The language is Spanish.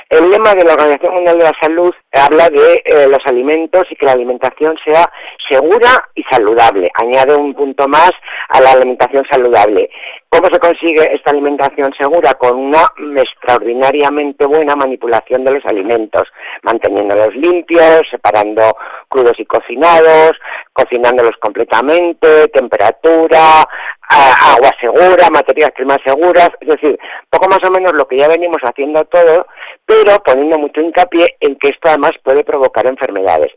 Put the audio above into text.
El lema de la Organización Mundial de la Salud habla de los alimentos y que la alimentación sea segura y saludable. Añade un punto más a la alimentación saludable. ¿Cómo se consigue esta alimentación segura? Con una extraordinariamente buena manipulación de los alimentos, manteniéndolos limpios, separando crudos y cocinados, cocinándolos completamente, temperatura, agua segura, materias primas seguras, es decir, poco más o menos lo que ya venimos haciendo todo, pero poniendo mucho hincapié en que esto además puede provocar enfermedades.